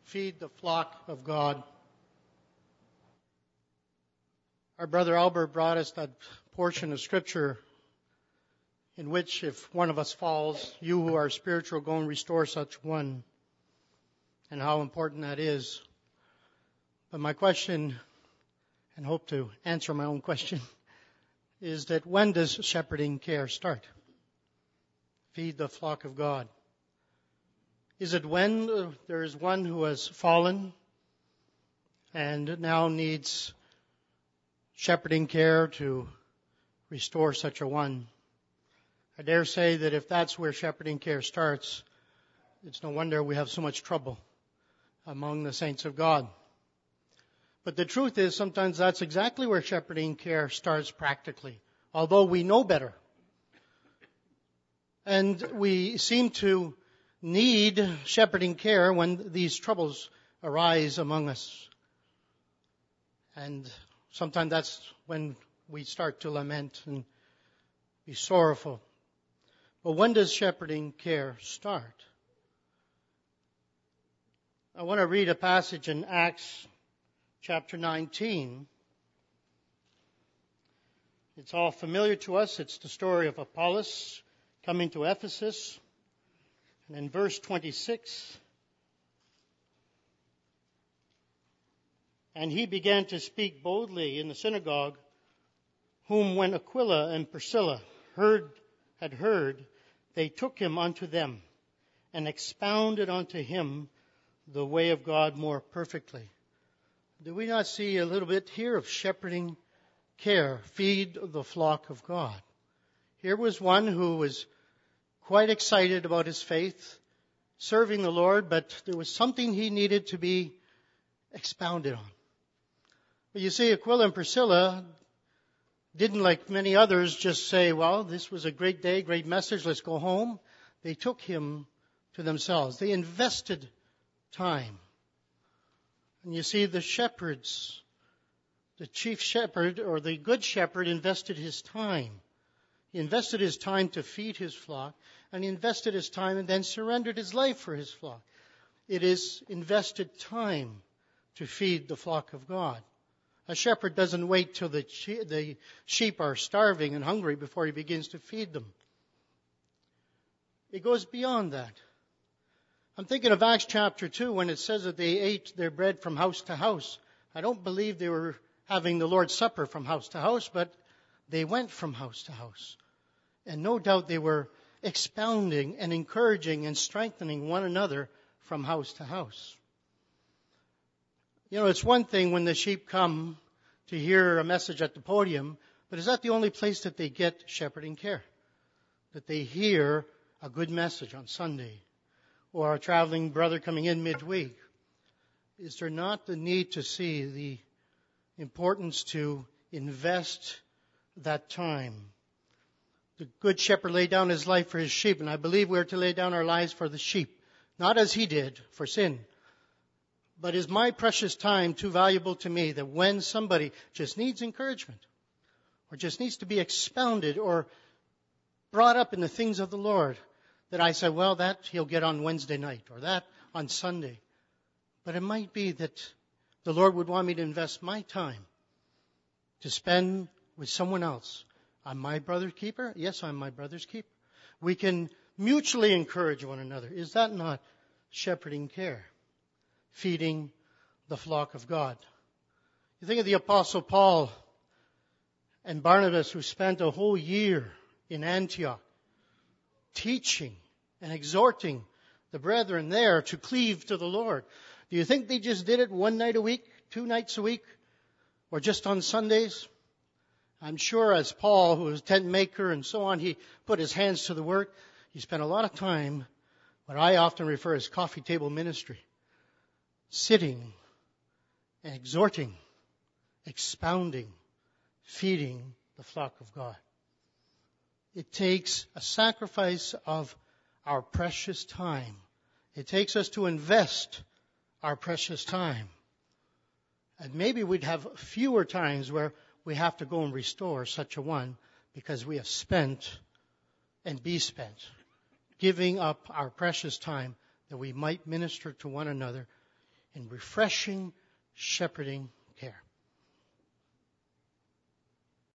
feed the flock of God. Our brother Albert brought us that portion of Scripture in which if one of us falls, you who are spiritual go and restore such one, and how important that is. But my question, and hope to answer my own question, is that when does shepherding care start? Feed the flock of God. Is it when there is one who has fallen and now needs shepherding care to restore such a one? I dare say that if that's where shepherding care starts, it's no wonder we have so much trouble among the saints of God. But the truth is, sometimes that's exactly where shepherding care starts practically, although we know better. And we seem to need shepherding care when these troubles arise among us. And sometimes that's when we start to lament and be sorrowful. But when does shepherding care start? I want to read a passage in Acts chapter 19. It's all familiar to us. It's the story of Apollos coming to Ephesus. And in verse 26, and he began to speak boldly in the synagogue, whom when Aquila and Priscilla had heard, they took him unto them, and expounded unto him the way of God more perfectly. Do we not see a little bit here of shepherding care? Feed the flock of God. Here was one who was quite excited about his faith, serving the Lord, but there was something he needed to be expounded on. But you see, Aquila and Priscilla didn't, like many others, just say, well, this was a great day, great message, let's go home. They took him to themselves. They invested time. And you see, the shepherds, the chief shepherd or the good shepherd invested his time. He invested his time to feed his flock, and he invested his time and then surrendered his life for his flock. It is invested time to feed the flock of God. A shepherd doesn't wait till the sheep are starving and hungry before he begins to feed them. It goes beyond that. I'm thinking of Acts chapter 2 when it says that they ate their bread from house to house. I don't believe they were having the Lord's Supper from house to house, but they went from house to house. And no doubt they were expounding and encouraging and strengthening one another from house to house. You know, it's one thing when the sheep come to hear a message at the podium, but is that the only place that they get shepherding care? That they hear a good message on Sunday, or a traveling brother coming in midweek? Is there not the need to see the importance to invest that time? The good shepherd laid down his life for his sheep, and I believe we are to lay down our lives for the sheep, not as he did for sin. But is my precious time too valuable to me that when somebody just needs encouragement, or just needs to be expounded or brought up in the things of the Lord, that I say, well, that he'll get on Wednesday night, or that on Sunday. But it might be that the Lord would want me to invest my time to spend with someone else. I'm my brother's keeper. Yes, I'm my brother's keeper. We can mutually encourage one another. Is that not shepherding care? Feeding the flock of God. You think of the Apostle Paul and Barnabas, who spent a whole year in Antioch teaching and exhorting the brethren there to cleave to the Lord. Do you think they just did it one night a week, 2 nights a week, or just on Sundays? I'm sure as Paul, who was a tent maker and so on, he put his hands to the work. He spent a lot of time, what I often refer as coffee table ministry, sitting and exhorting, expounding, feeding the flock of God. It takes a sacrifice of our precious time. It takes us to invest our precious time. And maybe we'd have fewer times where we have to go and restore such a one because we have spent and be spent giving up our precious time that we might minister to one another in refreshing, shepherding care.